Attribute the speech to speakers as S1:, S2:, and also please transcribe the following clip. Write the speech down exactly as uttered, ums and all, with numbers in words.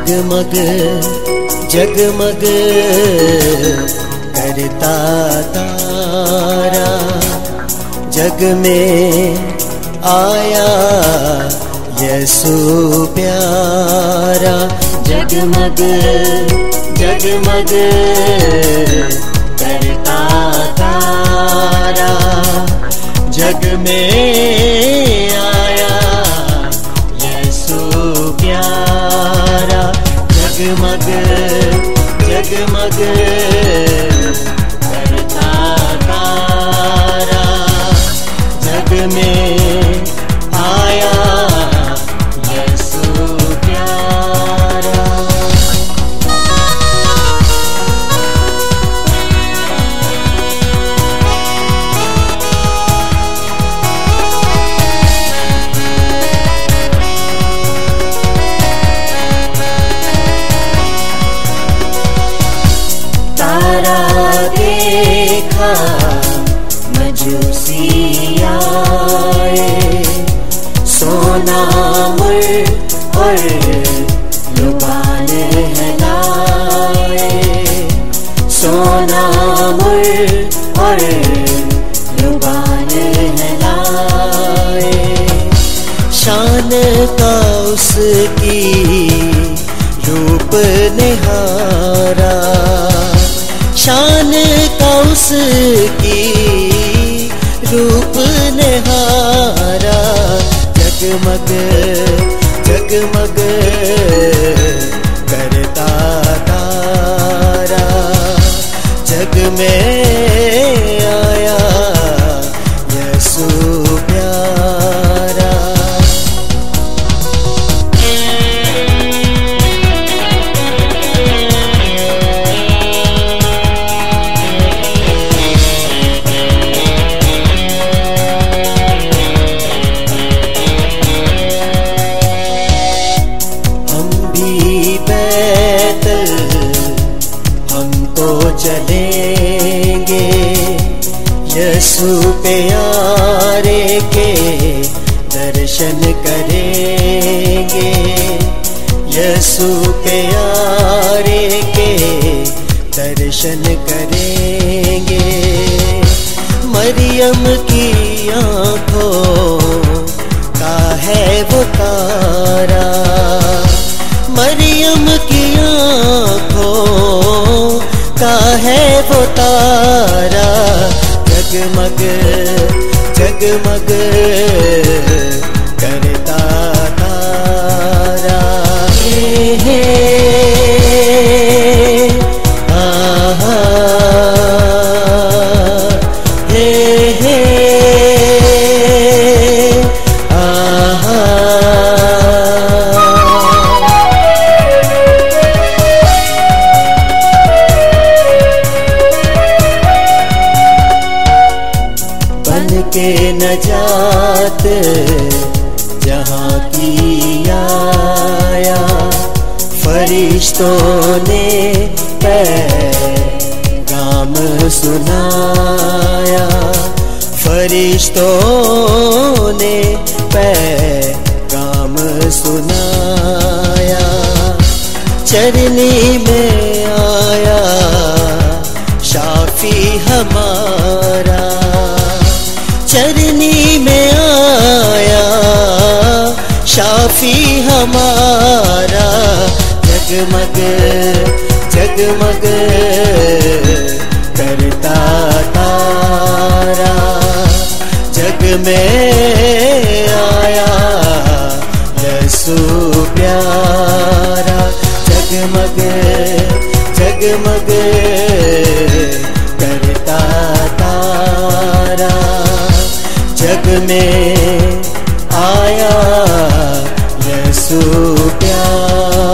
S1: जगमग जगमग करता तारा, जग में आया यीशु प्यारा। जगमग जगमग करता तारा, जग में आया यीशु प्यारा। जगमग जगमग करता तारा, जग में आया यीशु प्यारा। देखा मजूसी आए, सोना मुर और लुबान हिलाए, सोना मुर और लुबान हिलाए। शान का उसकी रूप निहारा, शान का उसकी रूप निहारा। जगमग जगमग करता तारा, जग में आया यीशु प्यारा। चलेंगे यीशु प्यारे के दर्शन करेंगे, यीशु प्यारे के दर्शन करेंगे। मरियम की आँखों का है वो तारा, मरियम की आँखों का है वो तारा। जगमग जगमग करता तारा। हे हे आहा हे हे आहा। के नजात जहाँ की आया, फरिश्तों ने पैगाम सुनाया, फरिश्तों ने पैगाम सुनाया। चरनी में आया शाफी हमारा, चरनी में आया शाफी हमारा। जगमग जगमग करता तारा, जग में आया यीशु प्यारा। जगमग जगमग करता तारा, जग में आया यीशु प्यारा।